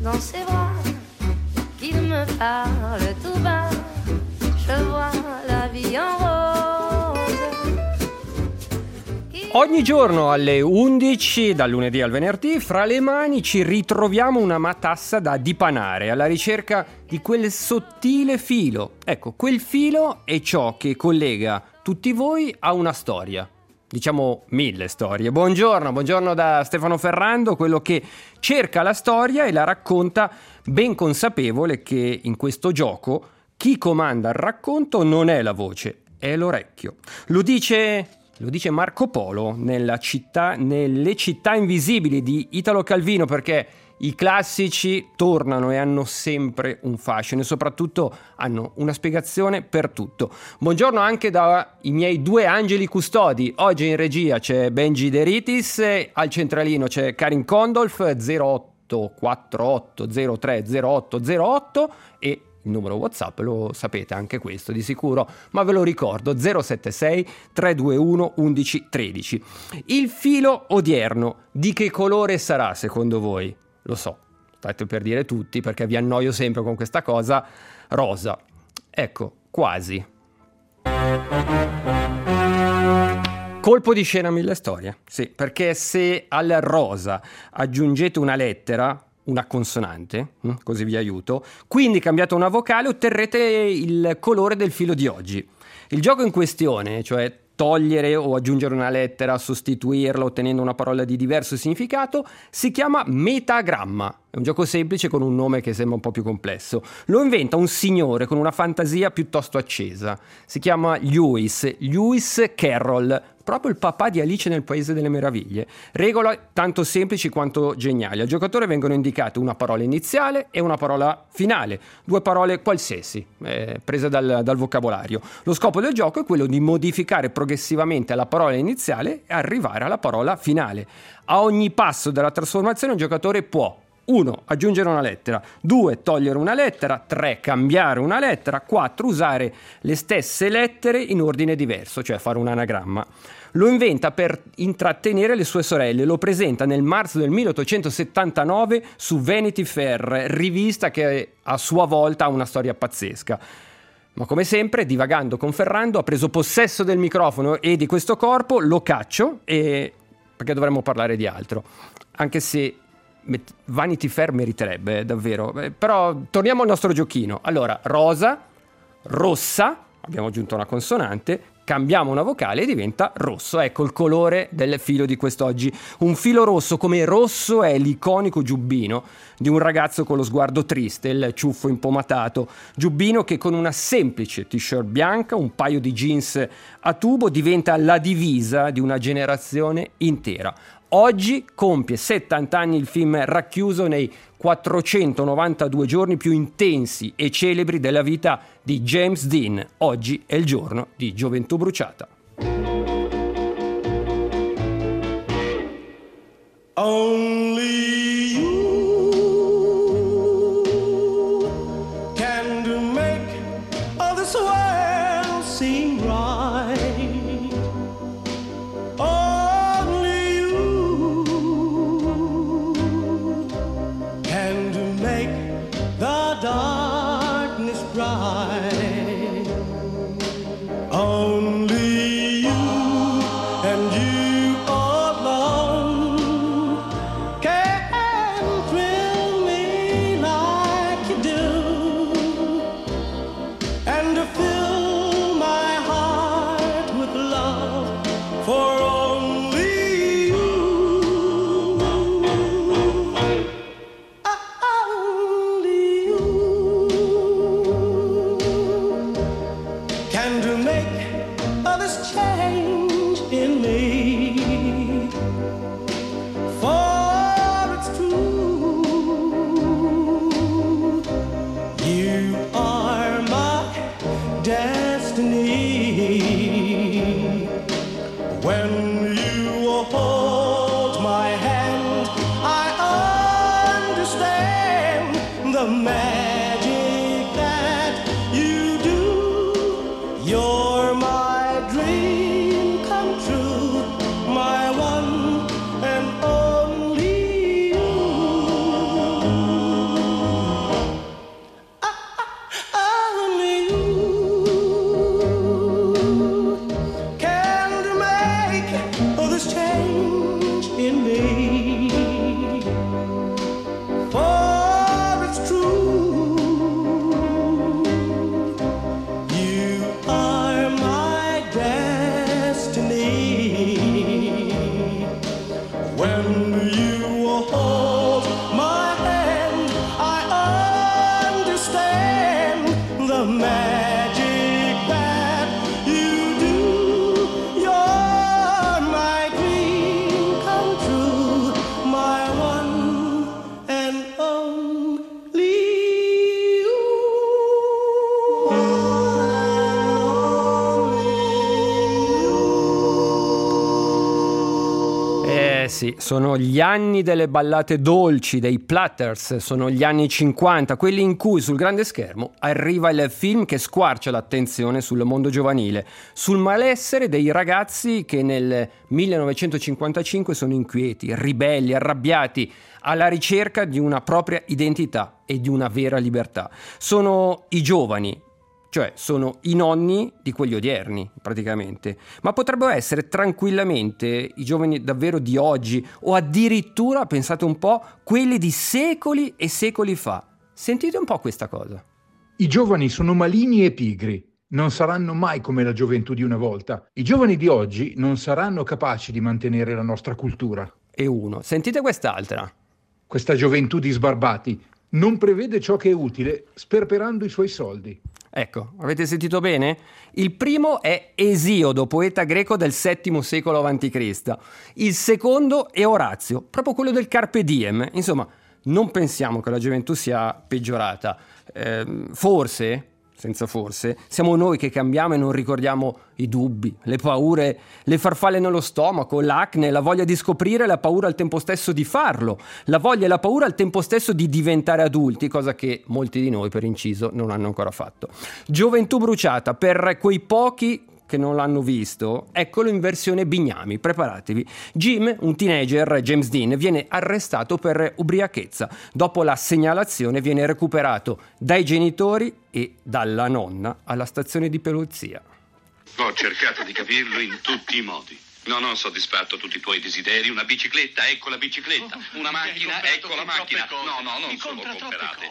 dans ses bras, qu'il me parle tout bas, je vois la vie en rose. Ogni giorno alle 11, dal lunedì al venerdì, fra le mani ci ritroviamo una matassa da dipanare, alla ricerca di quel sottile filo. Ecco, quel filo è ciò che collega tutti voi a una storia. Diciamo 1000 storie. Buongiorno da Stefano Ferrando, quello che cerca la storia e la racconta, ben consapevole che in questo gioco chi comanda il racconto non è la voce, è l'orecchio. Lo dice Marco Polo nelle città invisibili di Italo Calvino, perché i classici tornano e hanno sempre un fascino e soprattutto hanno una spiegazione per tutto. Buongiorno anche dai miei due angeli custodi. Oggi in regia c'è Benji De Ritis, al centralino c'è Karin Kondolf, 0848030808 e il numero WhatsApp lo sapete anche questo di sicuro, ma ve lo ricordo, 076 321 1113. Il filo odierno di che colore sarà secondo voi? Lo so, state per dire tutti perché vi annoio sempre con questa cosa. Rosa. Ecco, quasi. Colpo di scena 1000 storie. Sì, perché se al rosa aggiungete una lettera, una consonante, così vi aiuto, quindi cambiate una vocale, otterrete il colore del filo di oggi. Il gioco in questione, cioè togliere o aggiungere una lettera, sostituirla ottenendo una parola di diverso significato, si chiama metagramma. È un gioco semplice con un nome che sembra un po' più complesso. Lo inventa un signore con una fantasia piuttosto accesa. Si chiama Lewis Carroll, proprio il papà di Alice nel Paese delle Meraviglie. Regole tanto semplici quanto geniali. Al giocatore vengono indicate una parola iniziale e una parola finale, due parole qualsiasi, prese dal vocabolario. Lo scopo del gioco è quello di modificare progressivamente la parola iniziale e arrivare alla parola finale. A ogni passo della trasformazione il giocatore può 1. Aggiungere una lettera, 2. Togliere una lettera, 3. Cambiare una lettera, 4. Usare le stesse lettere in ordine diverso, cioè fare un anagramma. Lo inventa per intrattenere le sue sorelle, lo presenta nel marzo del 1879 su Vanity Fair, rivista che a sua volta ha una storia pazzesca. Ma come sempre, divagando con Ferrando, ha preso possesso del microfono e di questo corpo, lo caccio perché dovremmo parlare di altro. Anche se Vanity Fair meriterebbe, davvero. Però torniamo al nostro giochino. Allora, rosa, rossa, abbiamo aggiunto una consonante, cambiamo una vocale e diventa rosso. Ecco il colore del filo di quest'oggi. Un filo rosso, come rosso è l'iconico giubbino di un ragazzo con lo sguardo triste, il ciuffo impomatato. Giubbino che con una semplice t-shirt bianca, un paio di jeans a tubo, diventa la divisa di una generazione intera. Oggi compie 70 anni il film racchiuso nei 492 giorni più intensi e celebri della vita di James Dean. Oggi è il giorno di Gioventù Bruciata. Only you can make all this world seem right. Only you can make the darkness bright. Only you and you alone sì, sono gli anni delle ballate dolci, dei Platters, sono gli anni 50, quelli in cui sul grande schermo arriva il film che squarcia l'attenzione sul mondo giovanile, sul malessere dei ragazzi che nel 1955 sono inquieti, ribelli, arrabbiati, alla ricerca di una propria identità e di una vera libertà. Sono i giovani, cioè sono i nonni di quelli odierni praticamente, ma potrebbero essere tranquillamente i giovani davvero di oggi o addirittura, pensate un po', quelli di secoli e secoli fa. Sentite un po' questa cosa. I giovani sono maligni e pigri, non saranno mai come la gioventù di una volta. I giovani di oggi non saranno capaci di mantenere la nostra cultura. E uno, sentite quest'altra. Questa gioventù di sbarbati non prevede ciò che è utile, sperperando i suoi soldi. Ecco, avete sentito bene? Il primo è Esiodo, poeta greco del VII secolo a.C. Il secondo è Orazio, proprio quello del Carpe Diem. Insomma, non pensiamo che la gioventù sia peggiorata. Forse, senza forse, siamo noi che cambiamo e non ricordiamo i dubbi, le paure, le farfalle nello stomaco, l'acne, la voglia di scoprire, la paura al tempo stesso di farlo, la voglia e la paura al tempo stesso di diventare adulti, cosa che molti di noi, per inciso, non hanno ancora fatto. Gioventù bruciata, per quei pochi che non l'hanno visto, eccolo in versione Bignami, preparatevi. Jim, un teenager, James Dean, viene arrestato per ubriachezza. Dopo la segnalazione viene recuperato dai genitori e dalla nonna alla stazione di polizia. Ho cercato di capirlo in tutti i modi. Non ho soddisfatto tutti i tuoi desideri. Una bicicletta, ecco la bicicletta. Una macchina, ecco la macchina. No, non sono comperate.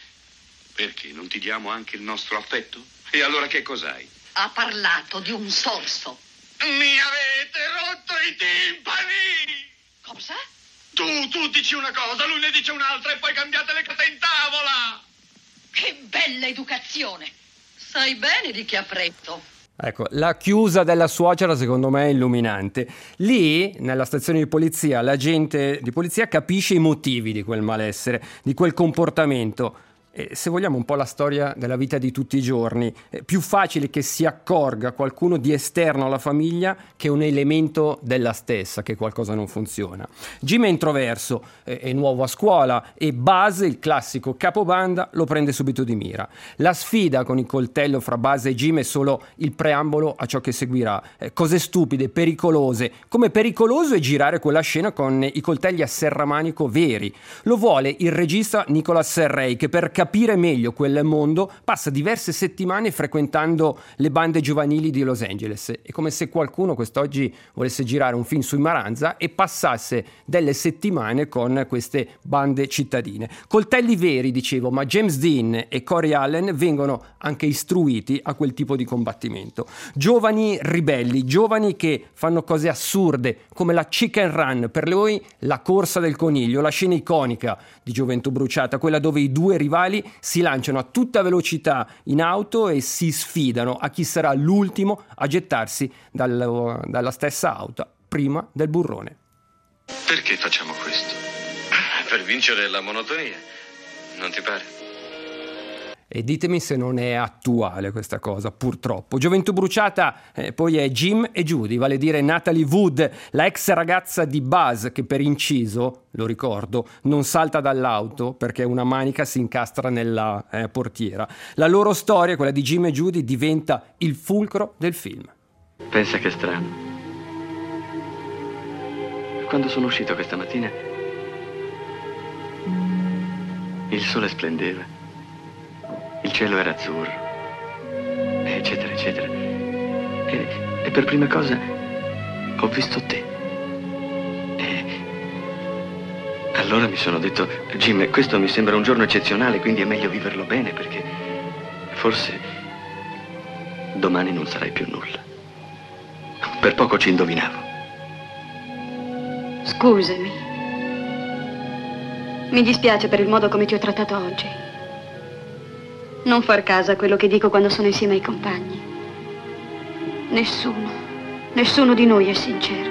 Perché non ti diamo anche il nostro affetto? E allora che cos'hai? Ha parlato di un sorso. Mi avete rotto i timpani! Cosa? Tu dici una cosa, lui ne dice un'altra e poi cambiate le carte in tavola! Che bella educazione! Sai bene di chi ha fretto. Ecco, la chiusa della suocera secondo me è illuminante. Lì, nella stazione di polizia, l'agente di polizia capisce i motivi di quel malessere, di quel comportamento. E se vogliamo un po' la storia della vita di tutti i giorni, è più facile che si accorga qualcuno di esterno alla famiglia che un elemento della stessa, che qualcosa non funziona. Jim è introverso, è nuovo a scuola e Buzz, il classico capobanda, lo prende subito di mira. La sfida con il coltello fra Buzz e Jim è solo il preambolo a ciò che seguirà. Cose stupide, pericolose, come pericoloso è girare quella scena con i coltelli a serramanico veri. Lo vuole il regista Nicholas Serrey, che per capire meglio quel mondo passa diverse settimane frequentando le bande giovanili di Los Angeles. È come se qualcuno quest'oggi volesse girare un film sui Maranza e passasse delle settimane con queste bande cittadine. Coltelli veri, dicevo, ma James Dean e Corey Allen vengono anche istruiti a quel tipo di combattimento. Giovani ribelli, giovani che fanno cose assurde come la chicken run, per lui la corsa del coniglio, la scena iconica di Gioventù bruciata, quella dove i due rivali si lanciano a tutta velocità in auto e si sfidano a chi sarà l'ultimo a gettarsi dalla stessa auto prima del burrone. Perché facciamo questo? Per vincere la monotonia, non ti pare? E ditemi se non è attuale questa cosa, purtroppo. Gioventù bruciata poi è Jim e Judy, vale a dire Natalie Wood, la ex ragazza di Buzz, che per inciso, lo ricordo, non salta dall'auto perché una manica si incastra nella portiera. La loro storia, quella di Jim e Judy, diventa il fulcro del film. Pensa che strano. Quando sono uscito questa mattina, il sole splendeva. Il cielo era azzurro, eccetera, eccetera. E per prima cosa ho visto te. E allora mi sono detto, Jim, questo mi sembra un giorno eccezionale, quindi è meglio viverlo bene, perché forse domani non sarai più nulla. Per poco ci indovinavo. Scusami. Mi dispiace per il modo come ti ho trattato oggi. Non far caso a quello che dico quando sono insieme ai compagni. Nessuno di noi è sincero.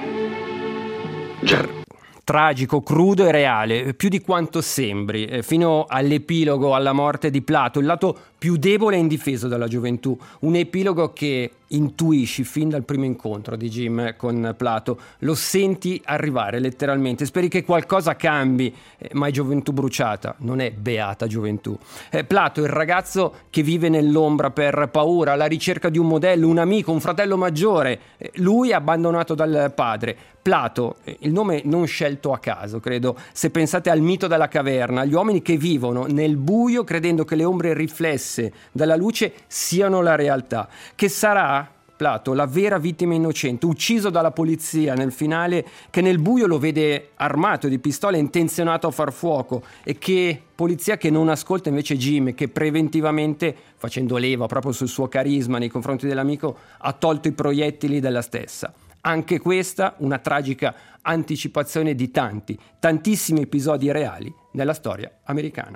Già. Tragico, crudo e reale, più di quanto sembri, fino all'epilogo, alla morte di Plato, il lato più debole e indifeso della gioventù. Un epilogo che intuisci fin dal primo incontro di Jim con Plato, lo senti arrivare letteralmente, speri che qualcosa cambi, ma è gioventù bruciata, non è beata gioventù. Plato è il ragazzo che vive nell'ombra per paura, alla ricerca di un modello, un amico, un fratello maggiore, lui è abbandonato dal padre. Plato, il nome non scelto a caso, credo, se pensate al mito della caverna, gli uomini che vivono nel buio credendo che le ombre riflesse dalla luce siano la realtà, che sarà Plato la vera vittima innocente, ucciso dalla polizia nel finale, che nel buio lo vede armato di pistole, intenzionato a far fuoco, e che polizia che non ascolta invece Jim, che preventivamente, facendo leva proprio sul suo carisma nei confronti dell'amico, ha tolto i proiettili della stessa. Anche questa una tragica anticipazione di tantissimi episodi reali nella storia americana.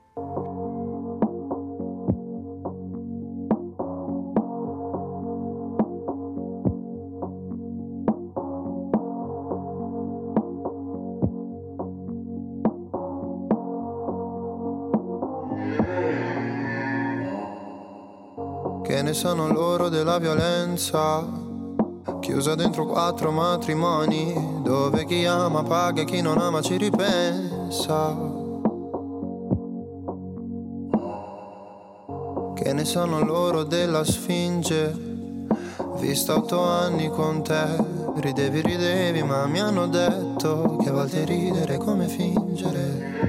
Che ne sanno loro della violenza? Chiusa dentro 4 matrimoni, dove chi ama paga e chi non ama ci ripensa. Che ne sanno loro della Sfinge? Vista 8 anni con te, ridevi, ma mi hanno detto che a volte ridere è come fingere.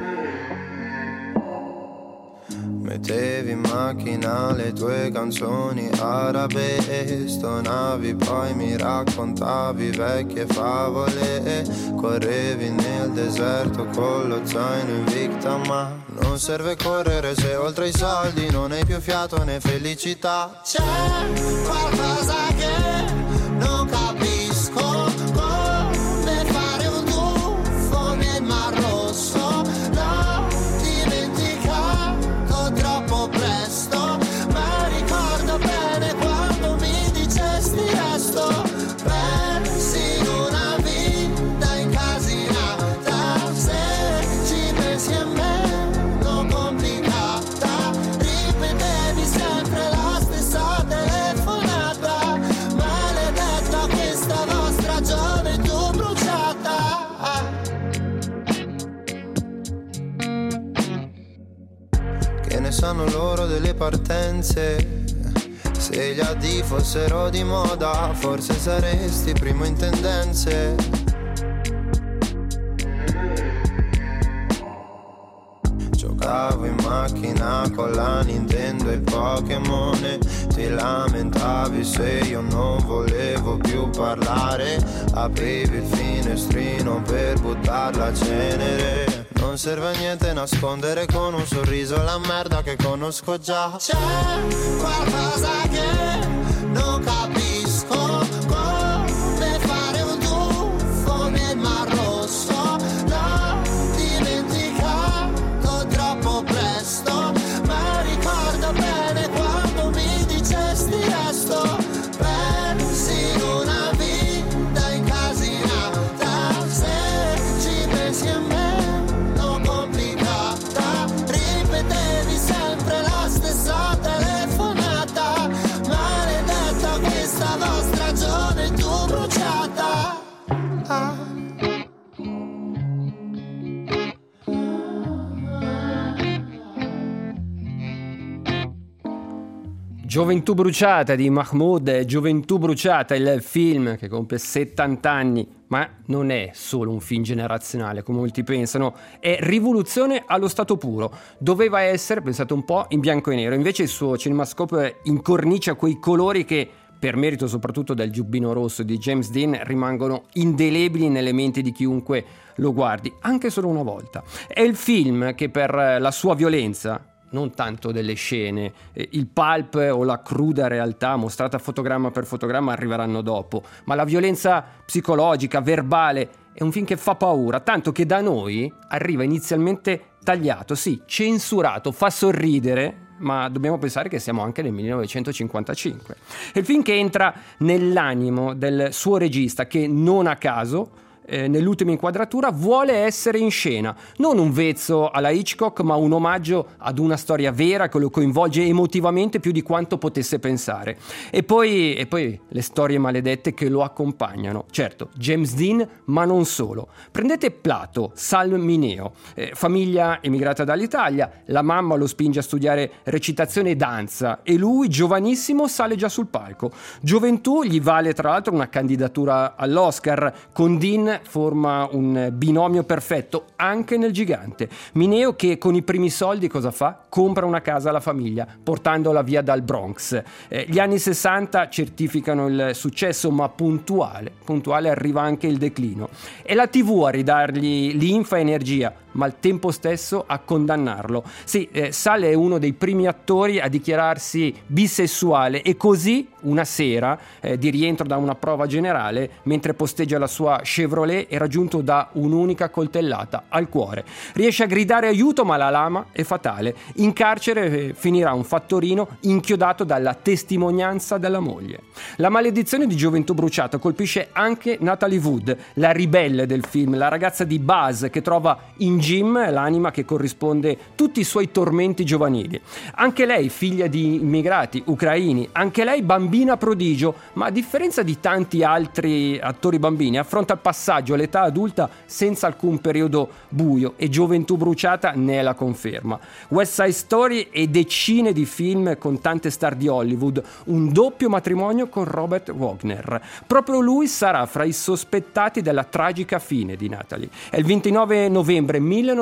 Mettevi in macchina le tue canzoni arabe, stonavi, poi mi raccontavi vecchie favole. Correvi nel deserto con lo zaino Invicta, ma non serve correre se oltre i soldi non hai più fiato né felicità. C'è qualcosa che non capisco, come fare un tuffo nel Mar Rosso. L'ho dimenticato troppo presto, ma ricordo bene quando mi dicesti resto. Persi in una vita incasinata, se ci pensi è meno complicata. Ripetevi sempre la stessa telefonata, maledetta questa vostra gioventù bruciata. Che ne sanno loro delle partenze? Se gli addii fossero di moda, forse saresti primo in tendenze. Giocavo in macchina con la Nintendo e Pokémon. Ti lamentavi se io non volevo più parlare. Aprivi il finestrino per buttar la cenere. Non serve a niente nascondere con un sorriso la merda che conosco già. C'è qualcosa che non capisco, come fare un tuffo nel Mar Rosso. L'ho dimenticato troppo presto, ma ricordo bene quando mi dicesti resto. Persi in una vita incasinata, se ci pensi a me complicata. Ripetevi sempre la stessa telefonata, maledetta questa vostra gioventù bruciata. Gioventù bruciata di Mahmood, Gioventù bruciata, il film che compie 70 anni, ma non è solo un film generazionale come molti pensano, è rivoluzione allo stato puro. Doveva essere, pensate un po', in bianco e nero, invece il suo cinemascope incornicia quei colori che, per merito soprattutto del giubbino rosso di James Dean, rimangono indelebili nelle menti di chiunque lo guardi, anche solo una volta. È il film che per la sua violenza, non tanto delle scene, il pulp o la cruda realtà mostrata fotogramma per fotogramma arriveranno dopo, ma la violenza psicologica, verbale, è un film che fa paura, tanto che da noi arriva inizialmente tagliato, sì, censurato, fa sorridere, ma dobbiamo pensare che siamo anche nel 1955. È il film che entra nell'animo del suo regista, che non a caso nell'ultima inquadratura, vuole essere in scena, non un vezzo alla Hitchcock, ma un omaggio ad una storia vera che lo coinvolge emotivamente più di quanto potesse pensare. E poi le storie maledette che lo accompagnano. Certo, James Dean, ma non solo. Prendete Plato, Sal Mineo, famiglia emigrata dall'Italia, la mamma lo spinge a studiare recitazione e danza e lui, giovanissimo, sale già sul palco. Gioventù gli vale tra l'altro una candidatura all'Oscar. Con Dean forma un binomio perfetto anche nel Gigante. Mineo che con i primi soldi cosa fa? Compra una casa alla famiglia portandola via dal Bronx. Gli anni 60 certificano il successo, ma puntuale arriva anche il declino. È la TV a ridargli linfa e energia, ma al tempo stesso a condannarlo. Sì, Sal è uno dei primi attori a dichiararsi bisessuale e così una sera di rientro da una prova generale, mentre posteggia la sua Chevrolet, è raggiunto da un'unica coltellata al cuore. Riesce a gridare aiuto, ma la lama è fatale. In carcere finirà un fattorino inchiodato dalla testimonianza della moglie. La maledizione di Gioventù bruciata colpisce anche Natalie Wood, la ribelle del film, la ragazza di Buzz che trova in Jim l'anima che corrisponde tutti i suoi tormenti giovanili. Anche lei figlia di immigrati ucraini, anche lei bambina prodigio, ma a differenza di tanti altri attori bambini affronta il passaggio all'età adulta senza alcun periodo buio, e Gioventù bruciata ne è la conferma. West Side Story e decine di film con tante star di Hollywood, un doppio matrimonio con Robert Wagner. Proprio lui sarà fra i sospettati della tragica fine di Natalie. È il 29 novembre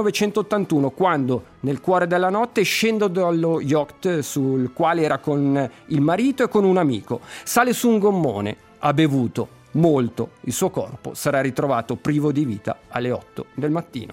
1981 quando, nel cuore della notte, scende dallo yacht sul quale era con il marito e con un amico. Sale su un gommone, ha bevuto molto, il suo corpo sarà ritrovato privo di vita alle 8 del mattino.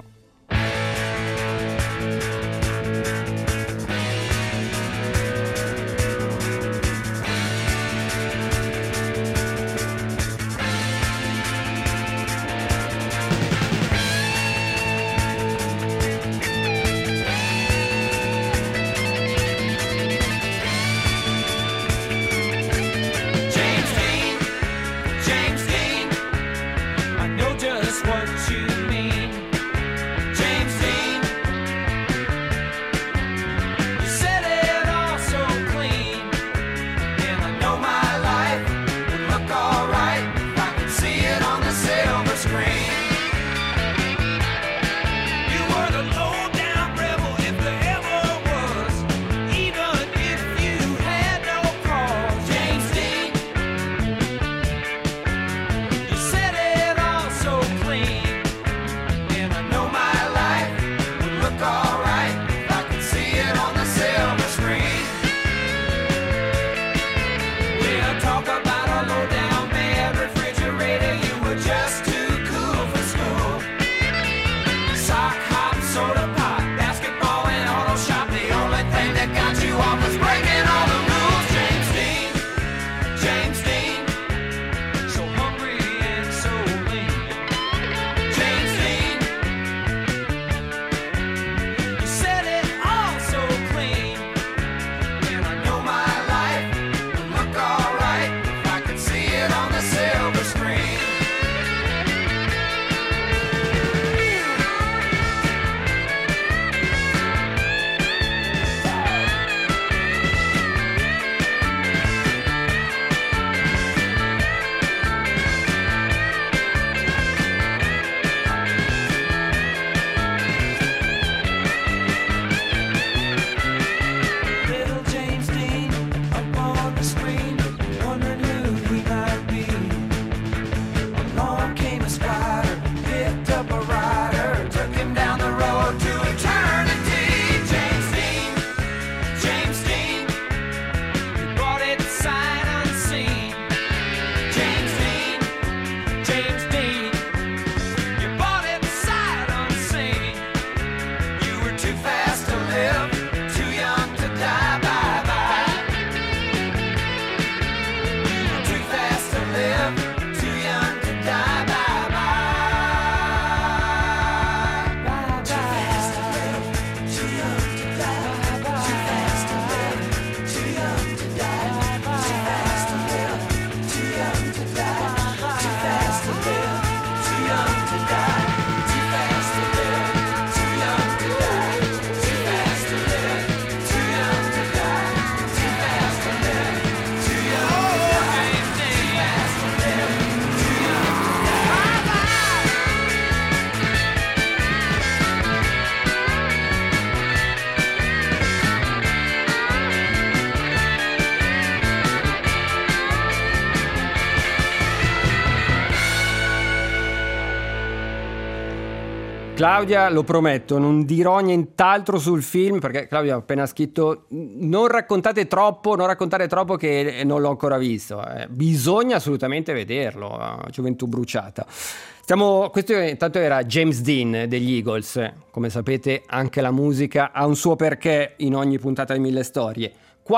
Claudia, lo prometto, non dirò nient'altro sul film, perché Claudia ha appena scritto non raccontate troppo che non l'ho ancora visto. Bisogna assolutamente vederlo, Gioventù bruciata. Questo intanto era James Dean degli Eagles. Come sapete anche la musica ha un suo perché in ogni puntata di Mille Storie.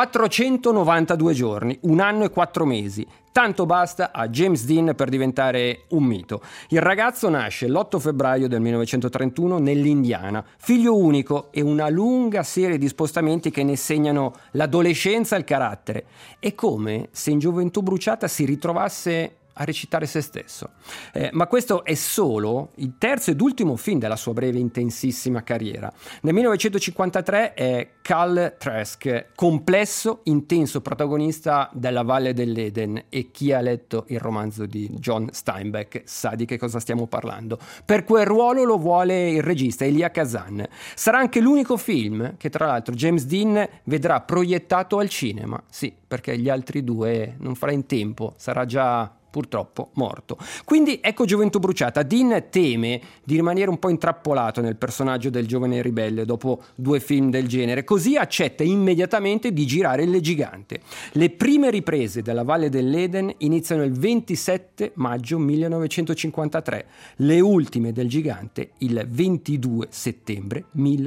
492 giorni, 1 anno e 4 mesi. Tanto basta a James Dean per diventare un mito. Il ragazzo nasce l'8 febbraio del 1931 nell'Indiana, figlio unico e una lunga serie di spostamenti che ne segnano l'adolescenza e il carattere. È come se in Gioventù bruciata si ritrovasse a recitare se stesso. Ma questo è solo il terzo ed ultimo film della sua breve intensissima carriera. Nel 1953 è Cal Trask, complesso, intenso protagonista della Valle dell'Eden, e chi ha letto il romanzo di John Steinbeck sa di che cosa stiamo parlando. Per quel ruolo lo vuole il regista Elia Kazan. Sarà anche l'unico film che tra l'altro James Dean vedrà proiettato al cinema, sì, perché gli altri due non farà in tempo, sarà già purtroppo morto. Quindi ecco Gioventù bruciata. Dean teme di rimanere un po' intrappolato nel personaggio del giovane ribelle dopo 2 film del genere, così accetta immediatamente di girare Il Gigante. Le prime riprese della Valle dell'Eden iniziano il 27 maggio 1953, le ultime del Gigante il 22 settembre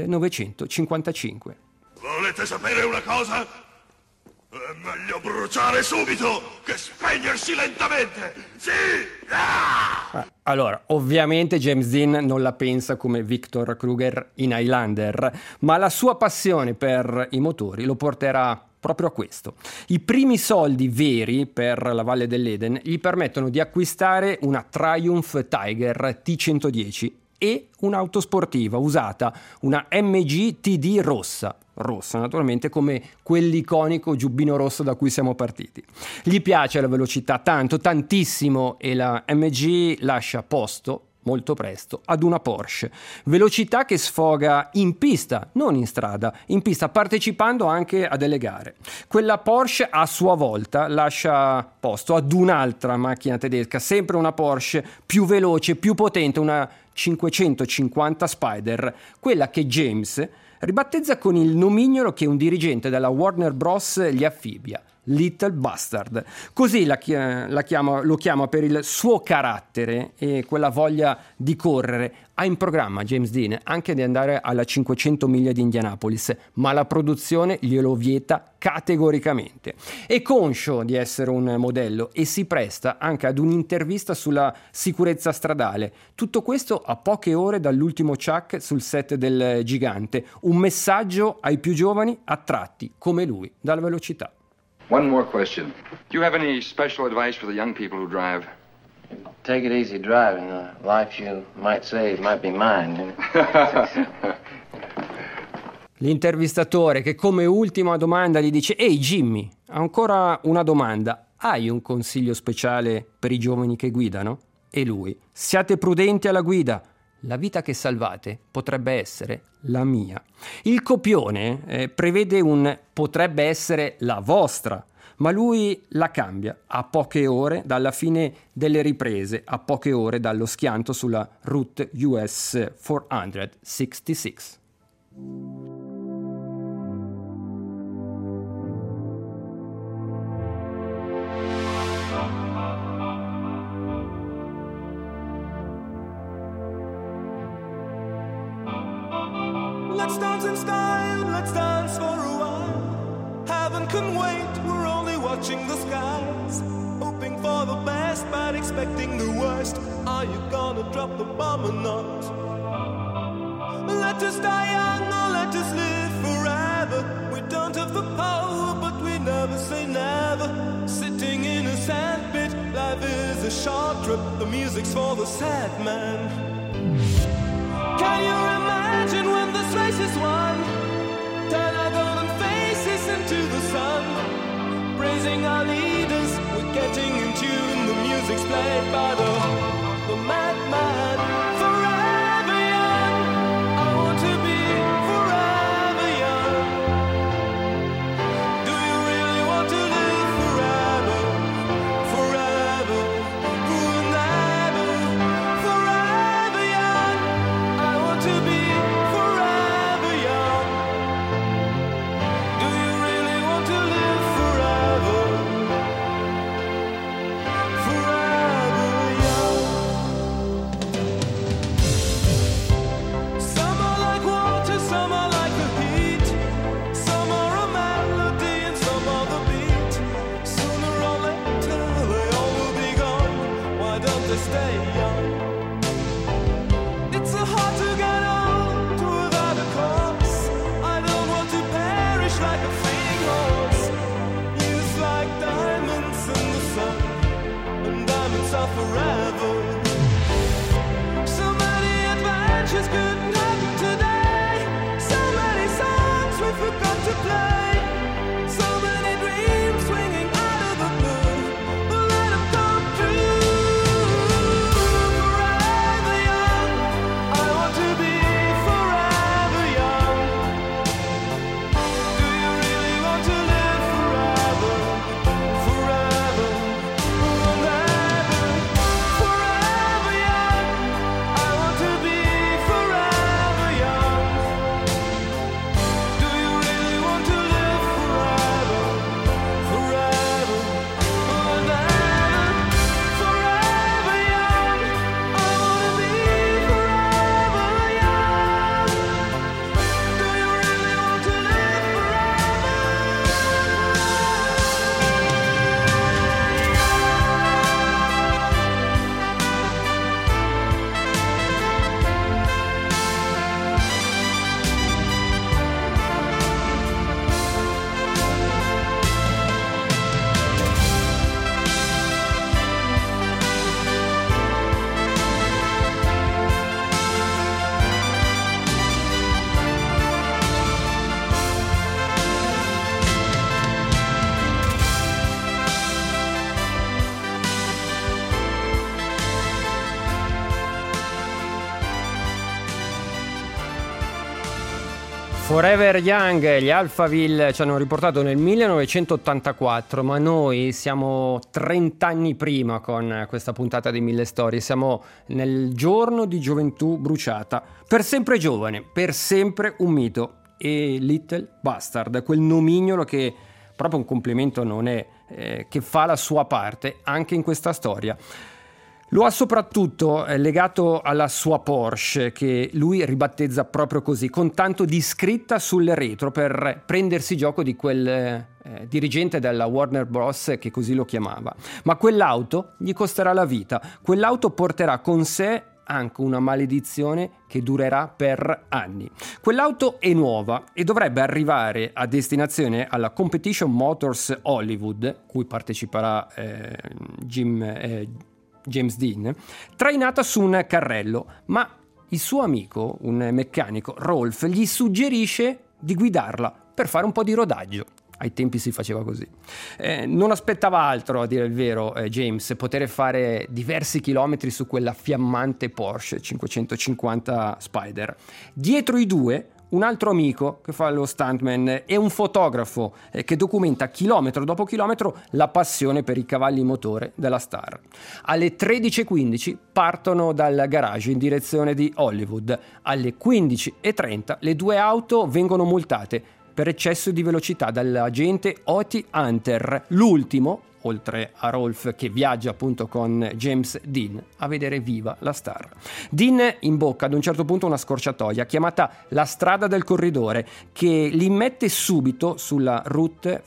1955. Volete sapere una cosa? È meglio bruciare subito che spegnersi lentamente! Sì! Ah! Allora, ovviamente James Dean non la pensa come Victor Kruger in Highlander, ma la sua passione per i motori lo porterà proprio a questo. I primi soldi veri per la Valle dell'Eden gli permettono di acquistare una Triumph Tiger T110 e un'auto sportiva usata, una MG TD rossa naturalmente, come quell'iconico giubbino rosso da cui siamo partiti. Gli piace la velocità tantissimo, e la MG lascia posto molto presto ad una Porsche, velocità che sfoga in pista, non in strada, in pista, partecipando anche a delle gare. Quella Porsche a sua volta lascia posto ad un'altra macchina tedesca, sempre una Porsche più veloce, più potente, una 550 Spider, quella che James ribattezza con il nomignolo che un dirigente della Warner Bros. Gli affibbia, Little Bastard. Così lo chiama per il suo carattere e quella voglia di correre. Ha in programma James Dean anche di andare alla 500 miglia di Indianapolis, ma la produzione glielo vieta categoricamente. È conscio di essere un modello e si presta anche ad un'intervista sulla sicurezza stradale. Tutto questo a poche ore dall'ultimo Chuck sul set del Gigante. Un messaggio ai più giovani attratti, come lui, dalla velocità. One more question. Do you have any special advice for the young people who drive? Take it easy driving. The life you might save might be mine. L'intervistatore che come ultima domanda gli dice: «Ehi Jimmy, ancora una domanda. Hai un consiglio speciale per i giovani che guidano?» E lui: «Siate prudenti alla guida. La vita che salvate potrebbe essere la mia». Il copione prevede un potrebbe essere la vostra, ma lui la cambia a poche ore dalla fine delle riprese, a poche ore dallo schianto sulla Route US 466. Let's dance in style, let's dance for a while. Heaven can wait, we're only watching the skies. Hoping for the best, but expecting the worst. Are you gonna drop the bomb or not? Let us die young or let us live forever. We don't have the power, but we never say never. Sitting in a sandpit, life is a short trip. The music's for the sad man. Can you imagine when this race is won? Turn our golden faces into the sun. Praising our leaders, we're getting in tune. The music's played by the madman. Forever young, I want to be forever young. Do you really want to live forever? Forever, forever, forever young. I want Forever Young, gli Alphaville ci hanno riportato nel 1984, ma noi siamo 30 anni prima con questa puntata di 1000 storie. Siamo nel giorno di gioventù bruciata, per sempre giovane, per sempre un mito. E Little Bastard, quel nomignolo che proprio un complimento non è, che fa la sua parte anche in questa storia. Lo ha soprattutto legato alla sua Porsche, che lui ribattezza proprio così, con tanto di scritta sul retro per prendersi gioco di quel dirigente della Warner Bros. Che così lo chiamava. Ma quell'auto gli costerà la vita, quell'auto porterà con sé anche una maledizione che durerà per anni. Quell'auto è nuova e dovrebbe arrivare a destinazione alla Competition Motors Hollywood, cui parteciperà James Dean, trainata su un carrello, ma il suo amico, un meccanico, Rolf, gli suggerisce di guidarla per fare un po' di rodaggio. Ai tempi si faceva così. Non aspettava altro, a dire il vero, James, poter fare diversi chilometri su quella fiammante Porsche 550 Spider. Dietro i due un altro amico che fa lo stuntman e un fotografo che documenta chilometro dopo chilometro la passione per i cavalli motore della star. Alle 13:15 partono dal garage in direzione di Hollywood. Alle 15:30 le due auto vengono multate per eccesso di velocità dall'agente Oti Hunter, l'ultimo, oltre a Rolf che viaggia appunto con James Dean, a vedere viva la star. Dean imbocca ad un certo punto una scorciatoia chiamata la strada del corridore, che li mette subito sulla Route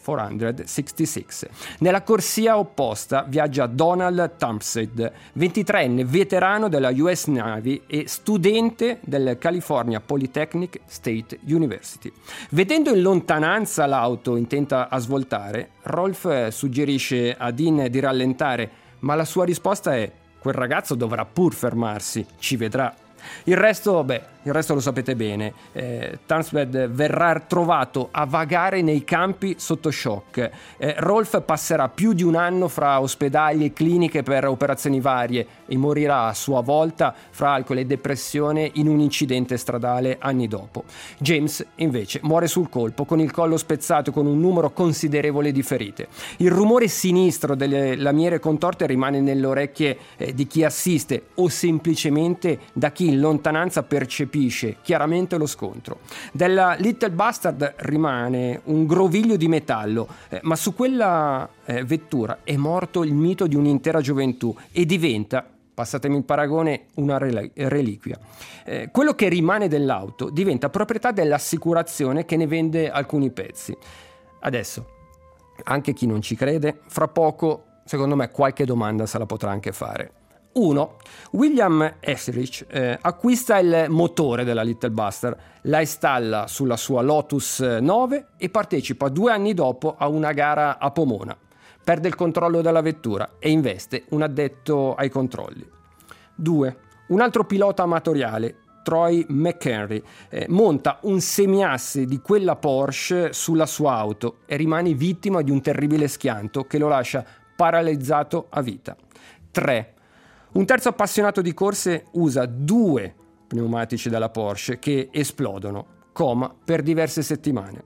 466. Nella corsia opposta viaggia Donald Thompson, 23enne veterano della US Navy e studente del California Polytechnic State University. Vedendo in lontananza l'auto intenta a svoltare, Rolf suggerisce a Dean di rallentare, ma la sua risposta è: quel ragazzo dovrà pur fermarsi, ci vedrà. Il resto lo sapete bene. Tansbed verrà trovato a vagare nei campi sotto shock. Rolf passerà più di un anno fra ospedali e cliniche per operazioni varie e morirà a sua volta fra alcol e depressione in un incidente stradale anni dopo. James invece muore sul colpo con il collo spezzato e con un numero considerevole di ferite. Il rumore sinistro delle lamiere contorte rimane nelle orecchie di chi assiste o semplicemente da chi in lontananza percepisce chiaramente lo scontro. Della Little Bastard rimane un groviglio di metallo, ma su quella vettura è morto il mito di un'intera gioventù e diventa, passatemi il paragone, una reliquia. Quello che rimane dell'auto diventa proprietà dell'assicurazione che ne vende alcuni pezzi. Adesso, anche chi non ci crede, fra poco, secondo me, qualche domanda se la potrà anche fare. 1. William Etheridge acquista il motore della Little Bastard, la installa sulla sua Lotus 9 e partecipa 2 anni dopo a una gara a Pomona. Perde il controllo della vettura e investe un addetto ai controlli. 2. Un altro pilota amatoriale, Troy McHenry, monta un semiasse di quella Porsche sulla sua auto e rimane vittima di un terribile schianto che lo lascia paralizzato a vita. 3. Un terzo appassionato di corse usa 2 pneumatici della Porsche che esplodono, coma per diverse settimane.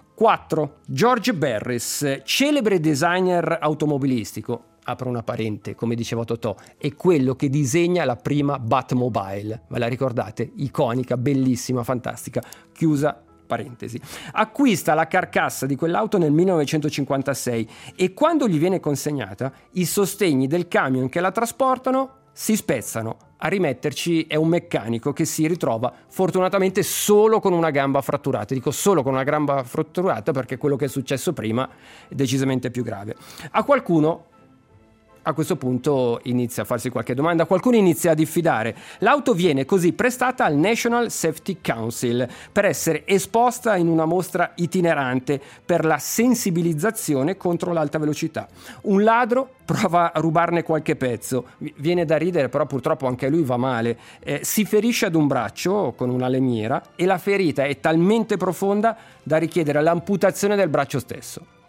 4. George Barris, celebre designer automobilistico, apro una parente, come diceva Totò, è quello che disegna la prima Batmobile, ve la ricordate? Iconica, bellissima, fantastica, chiusa parentesi. Acquista la carcassa di quell'auto nel 1956 e quando gli viene consegnata, i sostegni del camion che la trasportano si spezzano. A rimetterci è un meccanico che si ritrova fortunatamente solo con una gamba fratturata. Dico solo con una gamba fratturata perché quello che è successo prima è decisamente più grave. A qualcuno a questo punto inizia a farsi qualche domanda, qualcuno inizia a diffidare. L'auto viene così prestata al National Safety Council per essere esposta in una mostra itinerante per la sensibilizzazione contro l'alta velocità. Un ladro prova a rubarne qualche pezzo, viene da ridere, però purtroppo anche lui va male, si ferisce ad un braccio con una lamiera e la ferita è talmente profonda da richiedere l'amputazione del braccio stesso.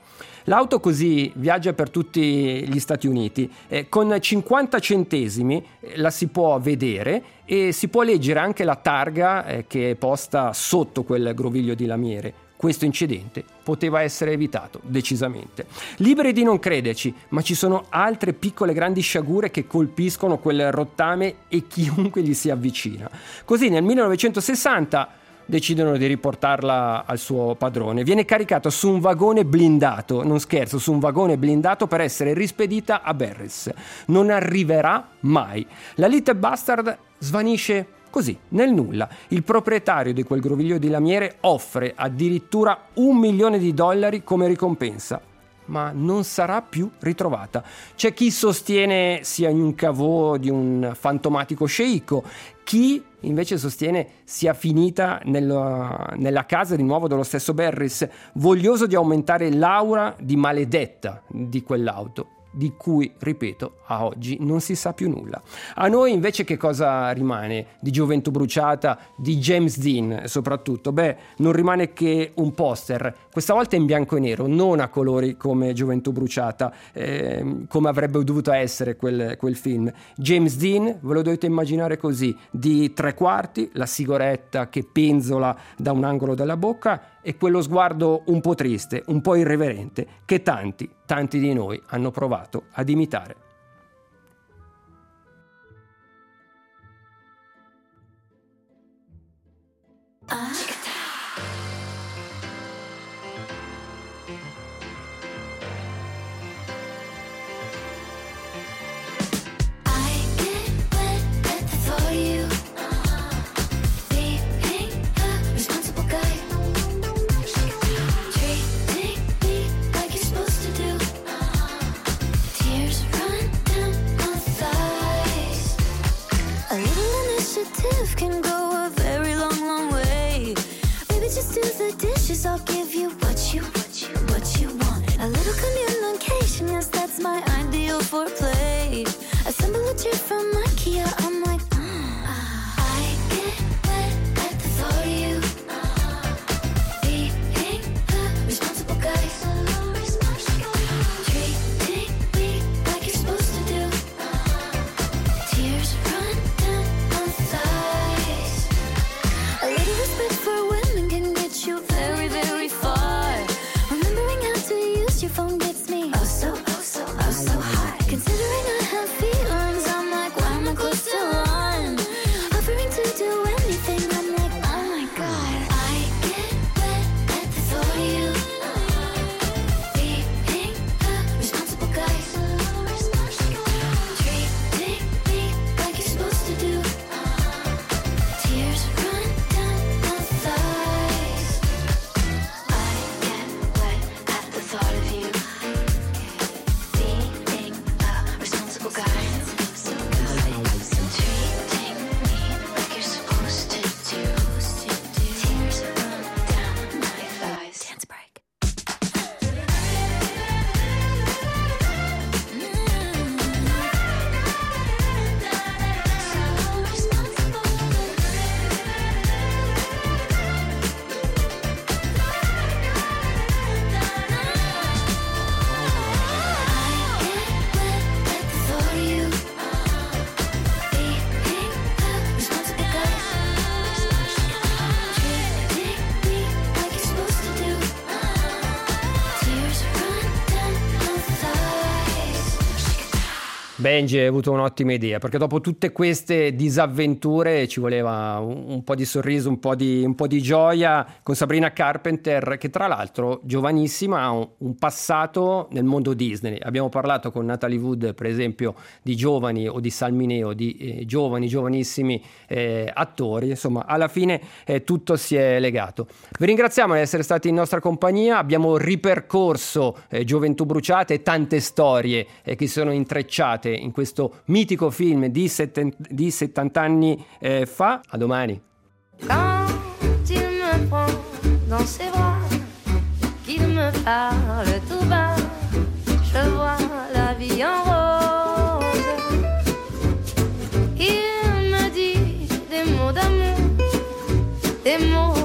L'auto così viaggia per tutti gli Stati Uniti, con 50 centesimi la si può vedere e si può leggere anche la targa che è posta sotto quel groviglio di lamiere. Questo incidente poteva essere evitato, decisamente. Liberi di non crederci, ma ci sono altre piccole grandi sciagure che colpiscono quel rottame e chiunque gli si avvicina. Così nel 1960 decidono di riportarla al suo padrone. Viene caricata su un vagone blindato, non scherzo, su un vagone blindato per essere rispedita a Barris. Non arriverà mai. La Little Bastard svanisce così, nel nulla. Il proprietario di quel groviglio di lamiere offre addirittura $1 milione come ricompensa, ma non sarà più ritrovata. C'è chi sostiene sia in un cavò di un fantomatico sceicco, chi invece sostiene sia finita nella casa di nuovo dello stesso Barris, voglioso di aumentare l'aura di maledetta di quell'auto, di cui, ripeto, a oggi non si sa più nulla. A noi invece che cosa rimane di Gioventù bruciata, di James Dean soprattutto? Non rimane che un poster, questa volta in bianco e nero, non a colori come Gioventù bruciata, come avrebbe dovuto essere quel film. James Dean, ve lo dovete immaginare così, di 3/4, la sigaretta che penzola da un angolo della bocca e quello sguardo un po' triste, un po' irreverente, che tanti di noi hanno provato ad imitare. I'll give you what you want. A little communication, yes, that's my ideal foreplay. Assemble a chair from IKEA, I'm like, I get wet at the thought of you. Being a responsible guy. Treating me like you're supposed to do. Tears run down my thighs. A little respect for women can get you very, very far. Remembering how to use your phone gets me oh so high. Considering I have feelings, I'm like, why am I close to one? Offering to do anything, I'm like, oh my god. I get wet at the thought of you. Being a responsible guy. Treating me like you're supposed to do. Tears run down my thighs. I get wet at the thought of you. Being a responsible guy. Treating me like you're supposed to do. Tears run down my thighs. Dance break. Benji hai avuto un'ottima idea, perché dopo tutte queste disavventure ci voleva un po' di sorriso, un po' di gioia con Sabrina Carpenter, che tra l'altro giovanissima ha un passato nel mondo Disney. Abbiamo parlato con Natalie Wood, per esempio, di giovani o di Salmineo, di giovanissimi attori. Insomma, alla fine tutto si è legato. Vi ringraziamo di essere stati in nostra compagnia. Abbiamo ripercorso Gioventù bruciate e tante storie che sono intrecciate in questo mitico film di 70 anni fa. A domani. Quand il me prend dans ses bras, qu'il me parle tout bas, je vois la vie en rose. Il me dit des mots d'amour, des mots